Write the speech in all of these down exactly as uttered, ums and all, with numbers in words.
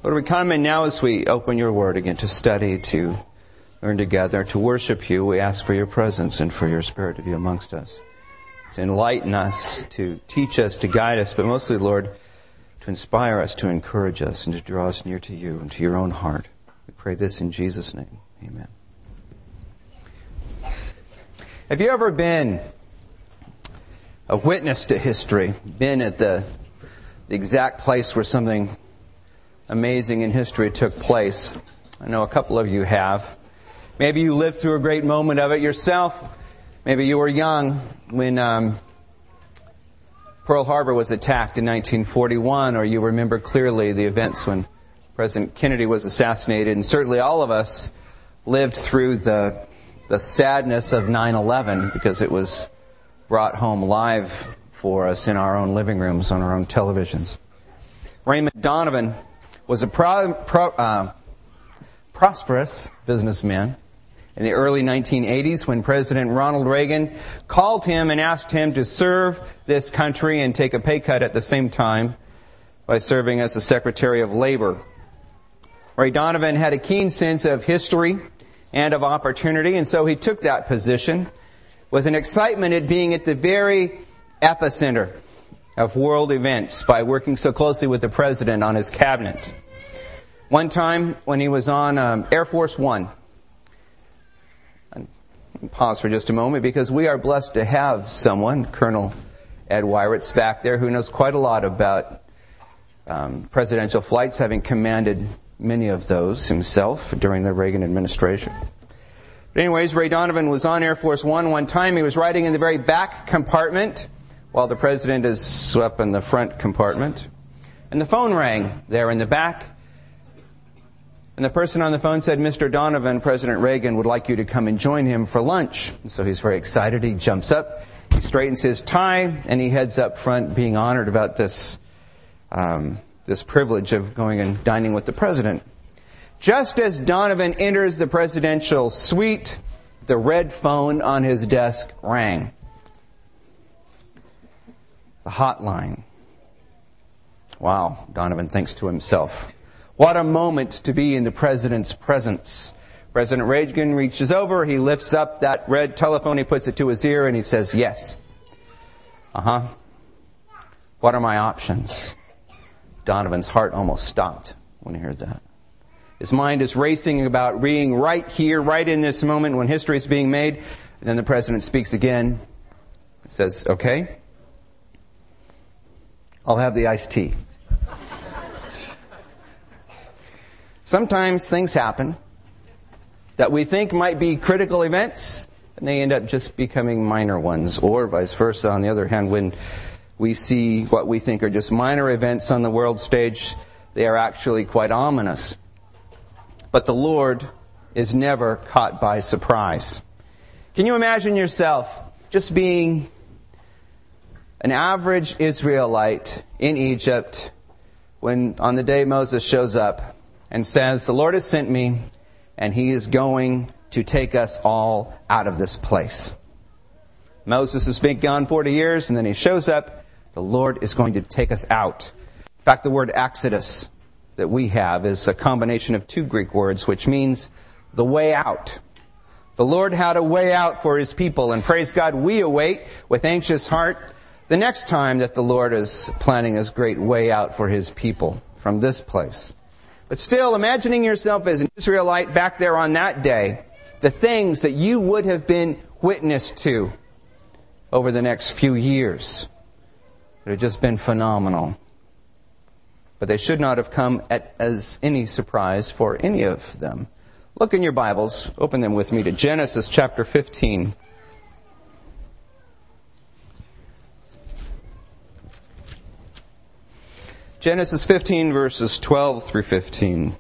Lord, we come and now as we open your word again to study, to learn together, to worship you, we ask for your presence and for your Spirit to be amongst us, to enlighten us, to teach us, to guide us, but mostly, Lord, to inspire us, to encourage us, and to draw us near to you and to your own heart. We pray this in Jesus' name. Amen. Have you ever been a witness to history, been at the, the exact place where something amazing in history took place? I know a couple of you have. Maybe you lived through a great moment of it yourself. Maybe you were young when um, Pearl Harbor was attacked in nineteen forty-one, or you remember clearly the events when President Kennedy was assassinated. And certainly all of us lived through the the sadness of nine eleven because it was brought home live for us in our own living rooms, on our own televisions. Raymond Donovan was a pro, pro, uh, prosperous businessman in the early nineteen eighties when President Ronald Reagan called him and asked him to serve this country and take a pay cut at the same time by serving as the Secretary of Labor. Ray Donovan had a keen sense of history and of opportunity, and so he took that position with an excitement at being at the very epicenter of world events by working so closely with the President on his cabinet. One time when he was on um, Air Force One, pause for just a moment because we are blessed to have someone, Colonel Ed Weiritz back there, who knows quite a lot about um, presidential flights, having commanded many of those himself during the Reagan administration. But anyways, Ray Donovan was on Air Force One one time. He was riding in the very back compartment while the President is up in the front compartment. And the phone rang there in the back. And the person on the phone said, "Mister Donovan, President Reagan would like you to come and join him for lunch." And so he's very excited. He jumps up, he straightens his tie, and he heads up front being honored about this um, this privilege of going and dining with the President. Just as Donovan enters the presidential suite, the red phone on his desk rang. The hotline. Wow, Donovan thinks to himself. What a moment to be in the President's presence. President Reagan reaches over, he lifts up that red telephone, he puts it to his ear, and he says, "Yes." Uh-huh. What are my options? Donovan's heart almost stopped when he heard that. His mind is racing about being right here, right in this moment when history is being made. And then the President speaks again. He says, "Okay, I'll have the iced tea." Sometimes things happen that we think might be critical events, and they end up just becoming minor ones, or vice versa. On the other hand, when we see what we think are just minor events on the world stage, they are actually quite ominous. But the Lord is never caught by surprise. Can you imagine yourself just being an average Israelite in Egypt when on the day Moses shows up and says, "The Lord has sent me, and He is going to take us all out of this place." Moses has been gone forty years, and then he shows up. The Lord is going to take us out. In fact, the word Exodus that we have is a combination of two Greek words, which means the way out. The Lord had a way out for His people, and praise God, we await with anxious heart the next time that the Lord is planning His great way out for His people from this place. But still, imagining yourself as an Israelite back there on that day, the things that you would have been witness to over the next few years would have just been phenomenal. But they should not have come at, as any surprise for any of them. Look in your Bibles, open them with me to Genesis chapter fifteen. Genesis fifteen, verses twelve through fifteen.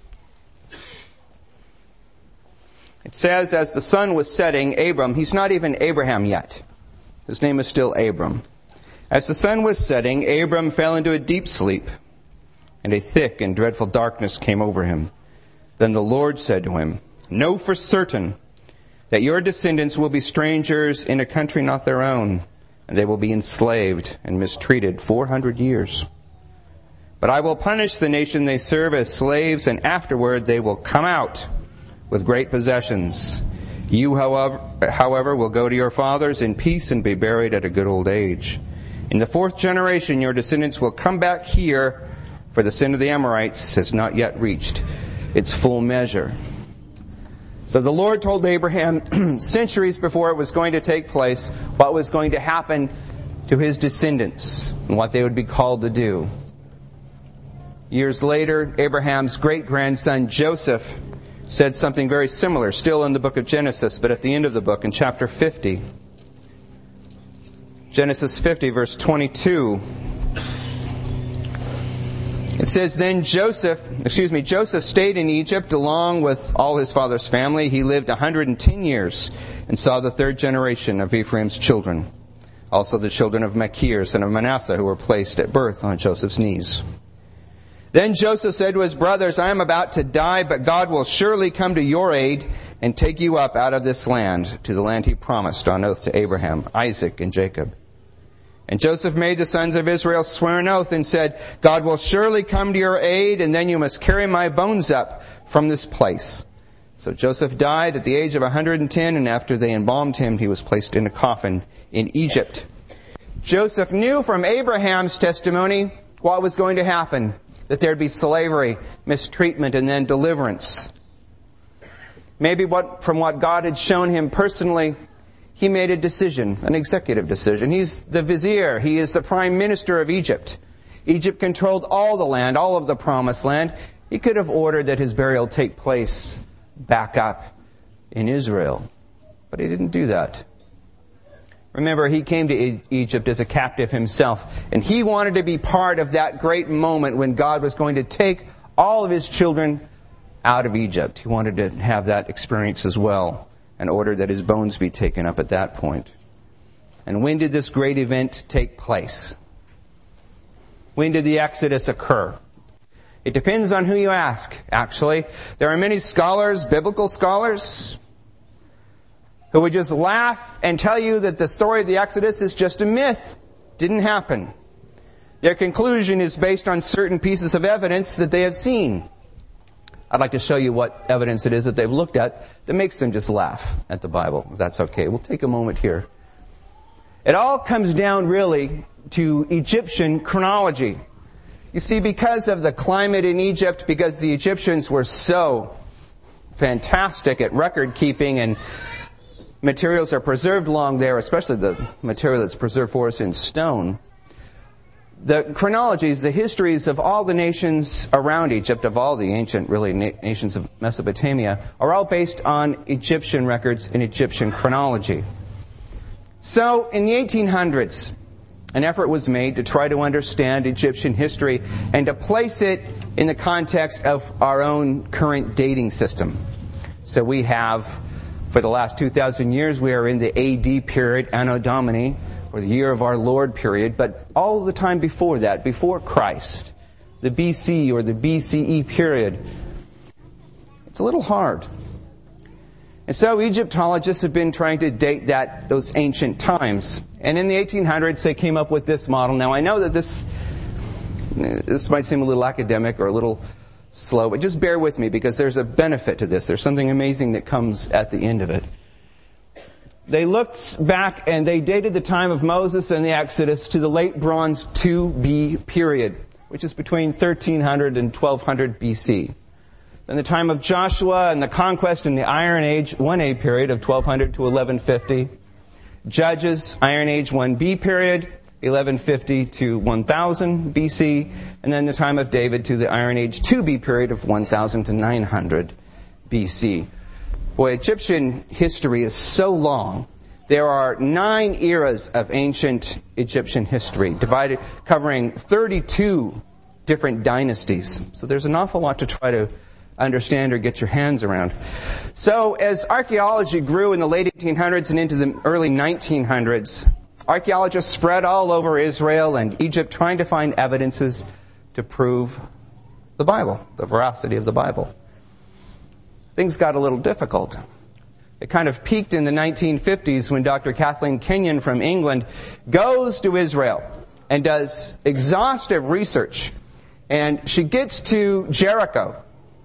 It says, as the sun was setting, Abram, he's not even Abraham yet. His name is still Abram. As the sun was setting, Abram fell into a deep sleep, and a thick and dreadful darkness came over him. Then the Lord said to him, "Know for certain that your descendants will be strangers in a country not their own, and they will be enslaved and mistreated four hundred years. But I will punish the nation they serve as slaves, and afterward they will come out with great possessions. You, however, however, will go to your fathers in peace and be buried at a good old age. In the fourth generation your descendants will come back here, for the sin of the Amorites has not yet reached its full measure. So the Lord told Abraham centuries before it was going to take place what was going to happen to his descendants and what they would be called to do. Years later, Abraham's great-grandson Joseph said something very similar, still in the book of Genesis, but at the end of the book, in chapter fifty. Genesis fifty, verse twenty-two. It says, Then Joseph, excuse me, Joseph stayed in Egypt along with all his father's family. He lived one hundred ten years and saw the third generation of Ephraim's children. Also the children of Machir, son of Manasseh, who were placed at birth on Joseph's knees. Then Joseph said to his brothers, I am about to die, but God will surely come to your aid and take you up out of this land, to the land he promised on oath to Abraham, Isaac, and Jacob. And Joseph made the sons of Israel swear an oath and said, God will surely come to your aid, and then you must carry my bones up from this place. So Joseph died at the age of one hundred ten, and after they embalmed him, he was placed in a coffin in Egypt. Joseph knew from Abraham's testimony what was going to happen, that there'd be slavery, mistreatment, and then deliverance. Maybe what from what God had shown him personally, he made a decision, an executive decision. He's the vizier. He is the prime minister of Egypt. Egypt controlled all the land, all of the promised land. He could have ordered that his burial take place back up in Israel. But he didn't do that. Remember, he came to e- Egypt as a captive himself, and he wanted to be part of that great moment when God was going to take all of his children out of Egypt. He wanted to have that experience as well, and ordered that his bones be taken up at that point. And when did this great event take place? When did the Exodus occur? It depends on who you ask, actually. There are many scholars, biblical scholars, who would just laugh and tell you that the story of the Exodus is just a myth. Didn't happen. Their conclusion is based on certain pieces of evidence that they have seen. I'd like to show you what evidence it is that they've looked at that makes them just laugh at the Bible. If that's okay. We'll take a moment here. It all comes down really to Egyptian chronology. You see, because of the climate in Egypt, because the Egyptians were so fantastic at record keeping, and materials are preserved long there, especially the material that's preserved for us in stone. The chronologies, the histories of all the nations around Egypt, of all the ancient, really, na- nations of Mesopotamia, are all based on Egyptian records and Egyptian chronology. So, in the eighteen hundreds, an effort was made to try to understand Egyptian history and to place it in the context of our own current dating system. So we have, for the last two thousand years, we are in the A D period, Anno Domini, or the year of our Lord period, but all the time before that, before Christ, the B C or the B C E period, it's a little hard. And so Egyptologists have been trying to date that those ancient times. And in the eighteen hundreds, they came up with this model. Now, I know that this this might seem a little academic or a little slow, but just bear with me because there's a benefit to this. There's something amazing that comes at the end of it. They looked back and they dated the time of Moses and the Exodus to the late Bronze two B period, which is between thirteen hundred and twelve hundred B C. Then the time of Joshua and the conquest in the Iron Age one A period of twelve hundred to eleven fifty. Judges, Iron Age one B period, eleven fifty to one thousand B C. And then the time of David to the Iron Age two B period of one thousand to nine hundred B C. Boy, Egyptian history is so long. There are nine eras of ancient Egyptian history, divided, covering thirty-two different dynasties. So there's an awful lot to try to understand or get your hands around. So as archaeology grew in the late eighteen hundreds and into the early nineteen hundreds, archaeologists spread all over Israel and Egypt trying to find evidences to prove the Bible, the veracity of the Bible. Things got a little difficult. It kind of peaked in the nineteen fifties when Doctor Kathleen Kenyon from England goes to Israel and does exhaustive research And she gets to Jericho.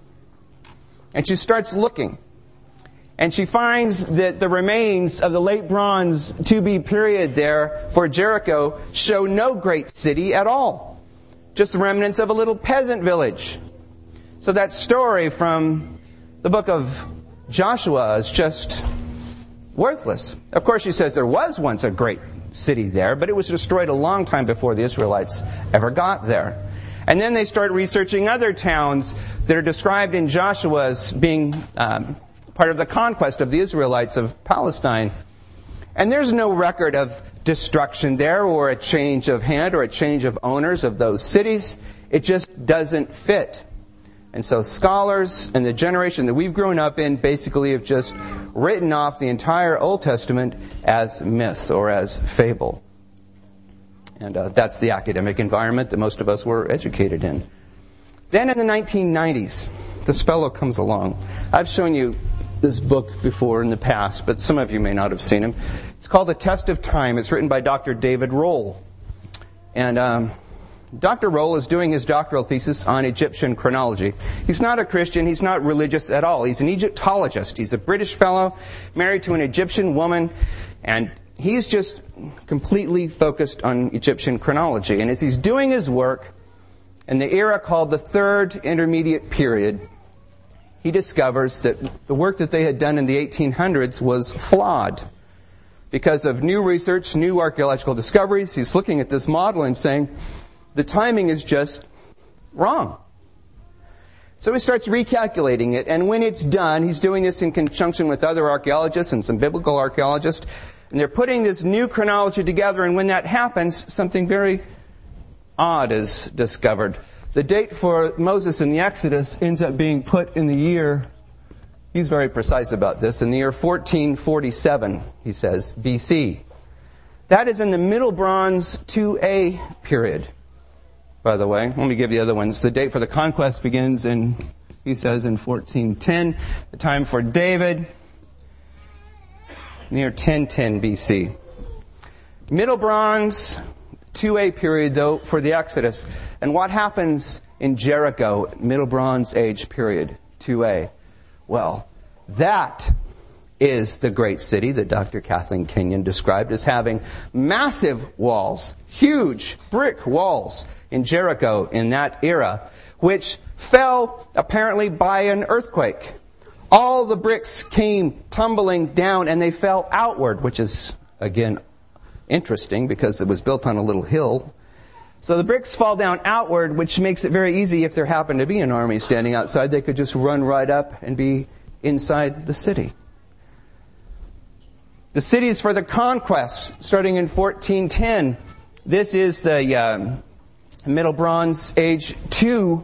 And she starts looking. And she finds that the remains of the late Bronze two B period there for Jericho show no great city at all. Just remnants of a little peasant village. So that story from the book of Joshua is just worthless. Of course, she says there was once a great city there, but it was destroyed a long time before the Israelites ever got there. And then they start researching other towns that are described in Joshua as being um, part of the conquest of the Israelites of Palestine. And there's no record of destruction there or a change of hand or a change of owners of those cities. It just doesn't fit. And so scholars and the generation that we've grown up in basically have just written off the entire Old Testament as myth or as fable. And uh, that's the academic environment that most of us were educated in. Then in the nineteen nineties, this fellow comes along. I've shown you this book before in the past, but some of you may not have seen him. It's called A Test of Time. It's written by Doctor David Rohl. And um, Doctor Rohl is doing his doctoral thesis on Egyptian chronology. He's not a Christian. He's not religious at all. He's an Egyptologist. He's a British fellow married to an Egyptian woman, and he's just completely focused on Egyptian chronology. And as he's doing his work in the era called the Third Intermediate Period, he discovers that the work that they had done in the eighteen hundreds was flawed. Because of new research, new archaeological discoveries, he's looking at this model and saying, the timing is just wrong. So he starts recalculating it, and when it's done, he's doing this in conjunction with other archaeologists and some biblical archaeologists, and they're putting this new chronology together, and when that happens, something very odd is discovered. The date for Moses in the Exodus ends up being put in the year, he's very precise about this, in the year fourteen forty-seven, he says, B C. That is in the Middle Bronze two A period, by the way. Let me give you the other ones. The date for the conquest begins in, he says, in fourteen ten. The time for David, near ten ten B C. Middle Bronze two A period, though, for the Exodus. And what happens in Jericho, Middle Bronze Age period, two A? Well, that is the great city that Doctor Kathleen Kenyon described as having massive walls, huge brick walls in Jericho in that era, which fell apparently by an earthquake. All the bricks came tumbling down and they fell outward, which is, again, interesting because it was built on a little hill. So the bricks fall down outward, which makes it very easy if there happened to be an army standing outside. They could just run right up and be inside the city. The cities for the conquest, starting in fourteen ten. This is the um, Middle Bronze Age two,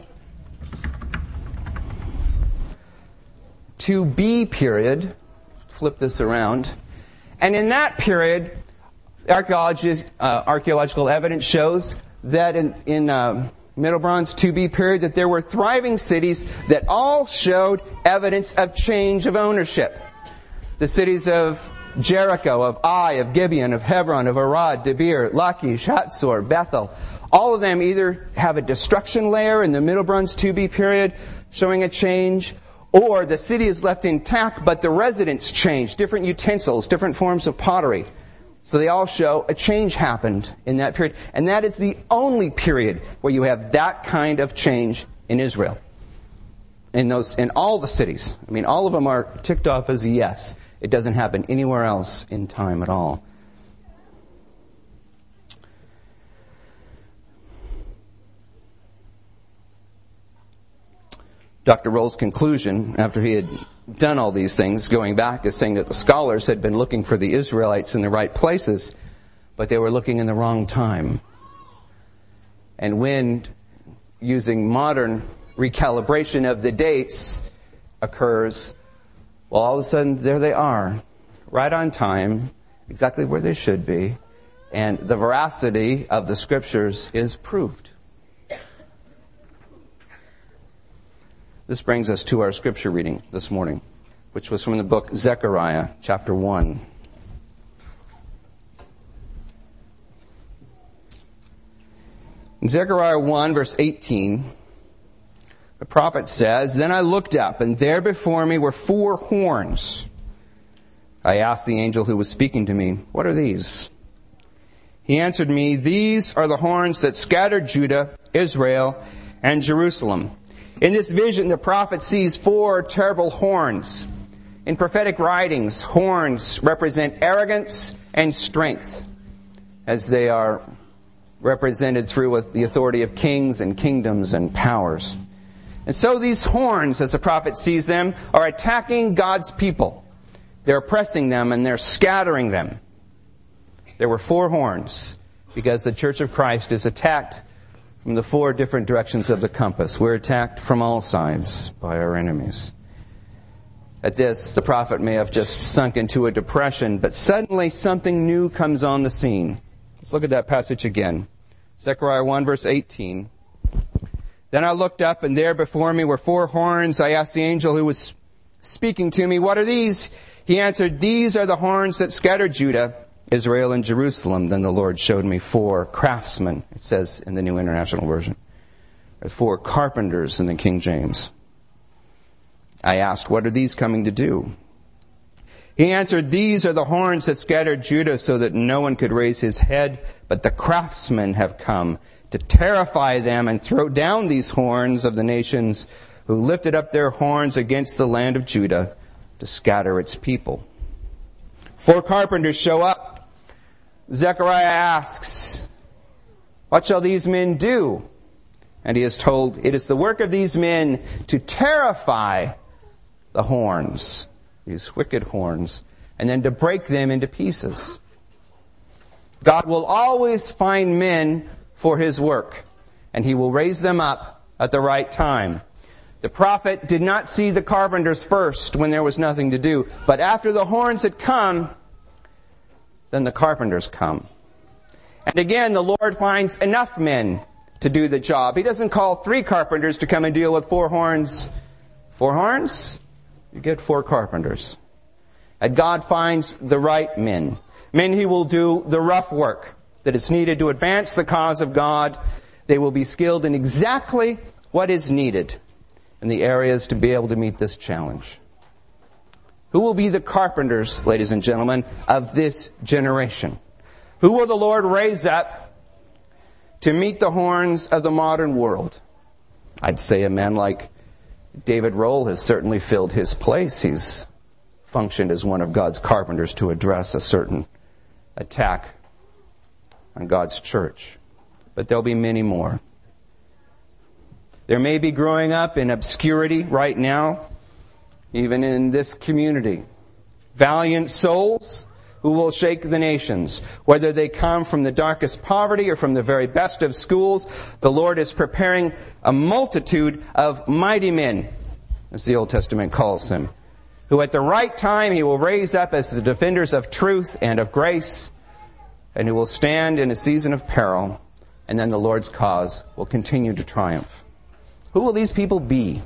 two B period. Flip this around. And in that period, archaeology, uh, archaeological evidence shows that in, in uh, Middle Bronze two B period that there were thriving cities that all showed evidence of change of ownership. The cities of Jericho, of Ai, of Gibeon, of Hebron, of Arad, Debir, Lachish, Hatzor, Bethel. All of them either have a destruction layer in the Middle Bronze two B period showing a change, or the city is left intact but the residents change, different utensils, different forms of pottery. So they all show a change happened in that period. And that is the only period where you have that kind of change in Israel. In those, in all the cities. I mean, all of them are ticked off as a yes. It doesn't happen anywhere else in time at all. Doctor Rohl's conclusion, after he had done all these things, going back, is saying that the scholars had been looking for the Israelites in the right places, but they were looking in the wrong time. And when, using modern recalibration of the dates occurs, well, all of a sudden, there they are, right on time, exactly where they should be, and the veracity of the Scriptures is proved. This brings us to our Scripture reading this morning, which was from the book Zechariah, chapter one. In Zechariah one, verse eighteen, the prophet says, "Then I looked up, and there before me were four horns. I asked the angel who was speaking to me, 'What are these?' He answered me, 'These are the horns that scattered Judah, Israel, and Jerusalem.'" In this vision, the prophet sees four terrible horns. In prophetic writings, horns represent arrogance and strength, as they are represented through the authority of kings and kingdoms and powers. And so these horns, as the prophet sees them, are attacking God's people. They're oppressing them and they're scattering them. There were four horns because the Church of Christ is attacked from the four different directions of the compass. We're attacked from all sides by our enemies. At this, the prophet may have just sunk into a depression, but suddenly something new comes on the scene. Let's look at that passage again. Zechariah one, verse eighteen. "Then I looked up, and there before me were four horns. I asked the angel who was speaking to me, 'What are these?' He answered, 'These are the horns that scattered Judah, Israel, and Jerusalem.' Then the Lord showed me four craftsmen," it says in the New International Version. There's four carpenters in the King James. I asked, "What are these coming to do?" He answered, "These are the horns that scattered Judah so that no one could raise his head, but the craftsmen have come to terrify them and throw down these horns of the nations who lifted up their horns against the land of Judah to scatter its people." Four carpenters show up. Zechariah asks, "What shall these men do?" And he is told, "It is the work of these men to terrify the horns," these wicked horns, "and then to break them into pieces." God will always find men for His work, and He will raise them up at the right time. The prophet did not see the carpenters first when there was nothing to do, but after the horns had come, then the carpenters come. And again, the Lord finds enough men to do the job. He doesn't call three carpenters to come and deal with four horns. Four horns? You get four carpenters. And God finds the right men. Men who will do the rough work that is needed to advance the cause of God. They will be skilled in exactly what is needed in the areas to be able to meet this challenge. Who will be the carpenters, ladies and gentlemen, of this generation? Who will the Lord raise up to meet the horns of the modern world? I'd say a man like David Rohl has certainly filled his place. He's functioned as one of God's carpenters to address a certain attack on God's church. But there'll be many more. There may be growing up in obscurity right now, even in this community, valiant souls who will shake the nations. Whether they come from the darkest poverty or from the very best of schools, the Lord is preparing a multitude of mighty men, as the Old Testament calls them, who at the right time He will raise up as the defenders of truth and of grace, and who will stand in a season of peril, and then the Lord's cause will continue to triumph. Who will these people be?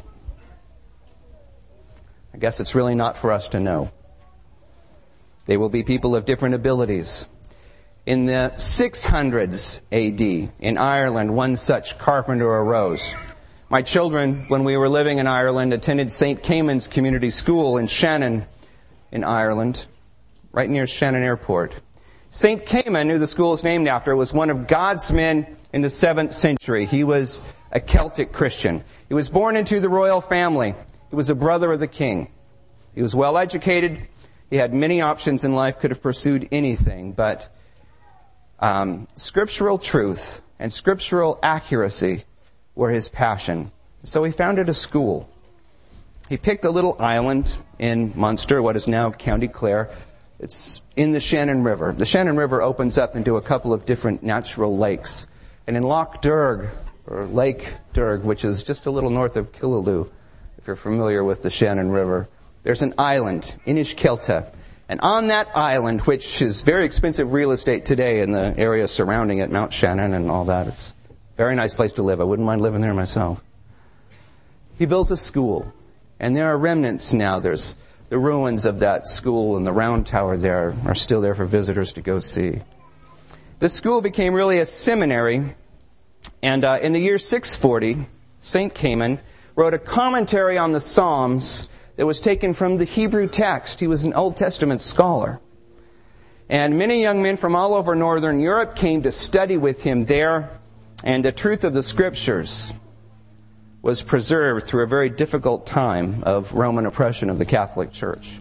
I guess it's really not for us to know. They will be people of different abilities. In the six hundreds A D, in Ireland, one such carpenter arose. My children, when we were living in Ireland, attended Saint Caimin's Community School in Shannon, in Ireland, right near Shannon Airport. Saint Caimin, who the school is named after, was one of God's men in the seventh century. He was a Celtic Christian. He was born into the royal family. He was a brother of the king. He was well educated. He had many options in life, could have pursued anything, but um, scriptural truth and scriptural accuracy were his passion. So he founded a school. He picked a little island in Munster, what is now County Clare. It's in the Shannon River. The Shannon River opens up into a couple of different natural lakes. And in Loch Derg, or Lake Derg, which is just a little north of Killaloe, if you're familiar with the Shannon River, there's an island, Inishkelta. And on that island, which is very expensive real estate today in the area surrounding it, Mount Shannon and all that, it's a very nice place to live. I wouldn't mind living there myself. He builds a school. And there are remnants now. There's the ruins of that school, and the round tower there are still there for visitors to go see. The school became really a seminary And uh, in the year six forty, Saint Caiman wrote a commentary on the Psalms that was taken from the Hebrew text. He was an Old Testament scholar. And many young men from all over Northern Europe came to study with him there. And the truth of the Scriptures was preserved through a very difficult time of Roman oppression of the Catholic Church.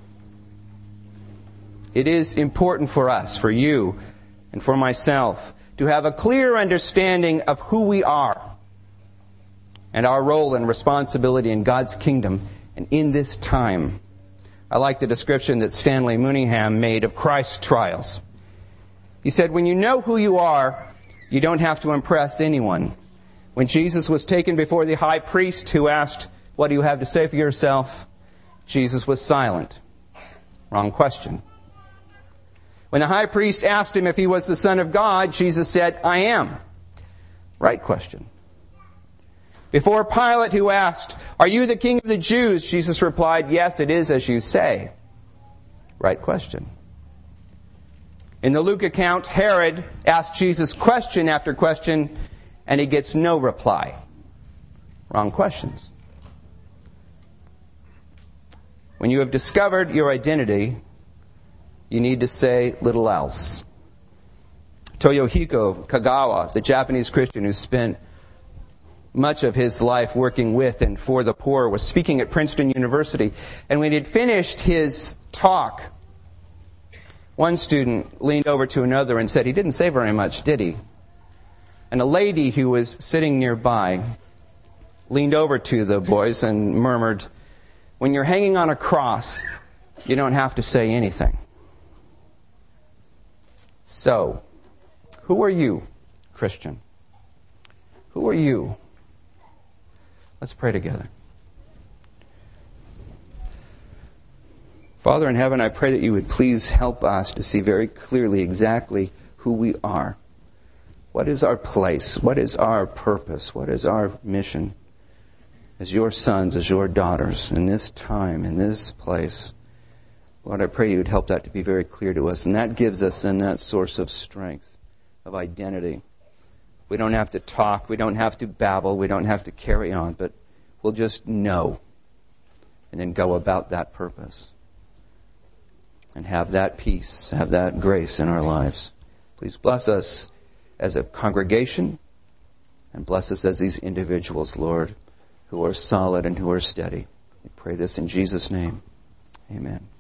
It is important for us, for you, and for myself, to have a clear understanding of who we are and our role and responsibility in God's kingdom and in this time. I like the description that Stanley Mooneyham made of Christ's trials. He said, when you know who you are, you don't have to impress anyone. When Jesus was taken before the high priest who asked, what do you have to say for yourself? Jesus was silent. Wrong question. When the high priest asked him if he was the Son of God, Jesus said, I am. Right question. Before Pilate, who asked, are you the King of the Jews? Jesus replied, yes, it is as you say. Right question. In the Luke account, Herod asked Jesus question after question, and he gets no reply. Wrong questions. When you have discovered your identity, you need to say little else. Toyohiko Kagawa, the Japanese Christian who spent much of his life working with and for the poor, was speaking at Princeton University. And when he had finished his talk, one student leaned over to another and said, he didn't say very much, did he? And a lady who was sitting nearby leaned over to the boys and murmured, when you're hanging on a cross, you don't have to say anything. So, who are you, Christian? Who are you? Let's pray together. Father in heaven, I pray that you would please help us to see very clearly exactly who we are. What is our place? What is our purpose? What is our mission as your sons, as your daughters, in this time, in this place? Lord, I pray you would help that to be very clear to us. And that gives us then that source of strength, of identity. We don't have to talk. We don't have to babble. We don't have to carry on. But we'll just know and then go about that purpose and have that peace, have that grace in our lives. Please bless us as a congregation and bless us as these individuals, Lord, who are solid and who are steady. We pray this in Jesus' name. Amen.